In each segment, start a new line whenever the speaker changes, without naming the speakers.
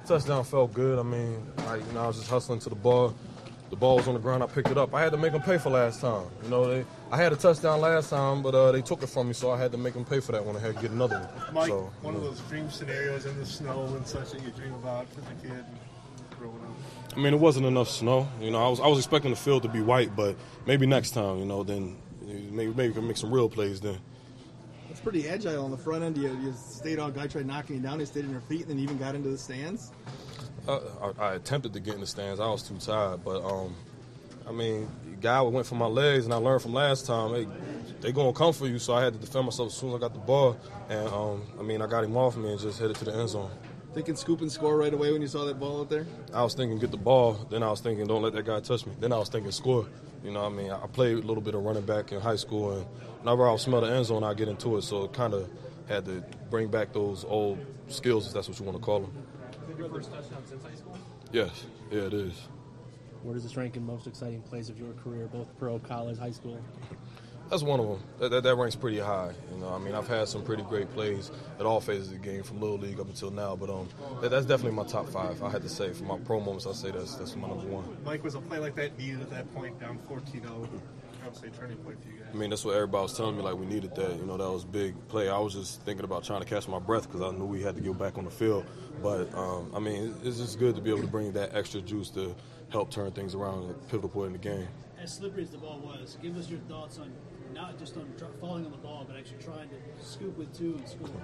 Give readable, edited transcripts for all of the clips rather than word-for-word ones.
Touchdown felt good. I mean, I was just hustling to the ball. The ball was on the ground. I picked it up. I had to make them pay for last time. I had a touchdown last time, but they took it from me, so I had to make them pay for that one. I had to get another one.
Mike, one of those dream scenarios in the snow and such that you dream about as a kid growing up.
I mean, it wasn't enough snow. I was expecting the field to be white, but maybe next time, then maybe we can make some real plays then.
It's pretty agile on the front end. You stayed on, guy tried knocking you down, he stayed on your feet, and then even got into the stands.
I attempted to get in the stands. I was too tired, but the guy went for my legs, and I learned from last time. They gonna come for you, so I had to defend myself as soon as I got the ball, and I got him off me and just headed to the end zone.
Thinking scoop and score right away when you saw that ball out there?
I was thinking get the ball, then I was thinking don't let that guy touch me. Then I was thinking score. I played a little bit of running back in high school, and whenever I would smell the end zone, I'd get into it, so it kind of had to bring back those old skills, if that's what you want to call them.
Your first touchdown since high school?
Yes, yeah, it is.
Where does this rank in most exciting plays of your career, both pro, college, high school?
That's one of them. That ranks pretty high. I've had some pretty great plays at all phases of the game, from Little League up until now. But that's definitely my top 5. I had to say, for my pro moments, I'd say that's my number 1.
Mike, was a play like that needed at that point, down 14-0? Obviously, a turning point for you guys.
That's what everybody was telling me, like we needed that. That was a big play. I was just thinking about trying to catch my breath because I knew we had to get back on the field. But, it's just good to be able to bring that extra juice to help turn things around at a pivotal point in the game.
As slippery as the ball was, give us your thoughts on not just on falling on the ball, but actually trying to scoop with 2 and score.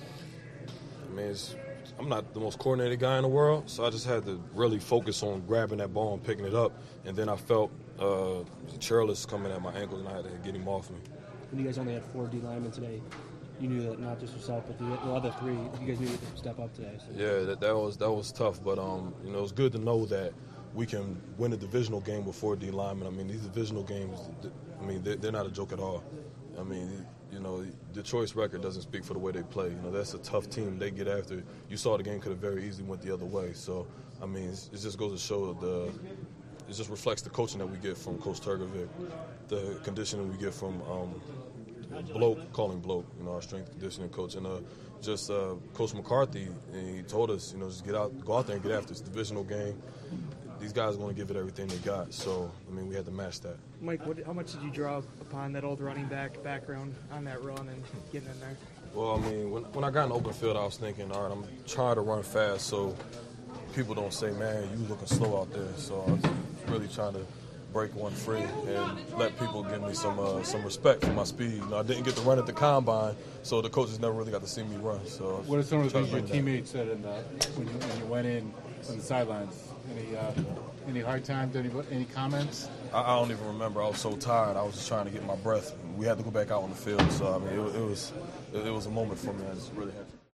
I'm not the most coordinated guy in the world, so I just had to really focus on grabbing that ball and picking it up. And then I felt Charles coming at my ankles, and I had to get him off me.
When you guys only had 4 D linemen today, you knew that not just yourself, but the other 3, you guys needed to step up today. So.
Yeah, that was tough, but it was good to know that we can win a divisional game with 4 D linemen. These divisional games, they're not a joke at all. Detroit's record doesn't speak for the way they play. That's a tough team. They get after. You saw the game could have very easily went the other way. So, it just goes to show it just reflects the coaching that we get from Coach Turgovic, the conditioning we get from Bloke, our strength conditioning coach, and Coach McCarthy. And he told us, just go out there and get after this divisional game. These guys are going to give it everything they got. So, we had to match that.
Mike, how much did you draw upon that old running back background on that run and getting in there?
Well, when I got in the open field, I was thinking, all right, I'm trying to run fast so people don't say, man, you looking slow out there. So I was really trying to break one free and let people give me some respect for my speed. I didn't get to run at the combine, so the coaches never really got to see me run. So
what are some of the things your teammates said when you went in on the sidelines? Any hard times? Any comments?
I don't even remember. I was so tired. I was just trying to get my breath. We had to go back out on the field. So it was a moment for me. I just really had to.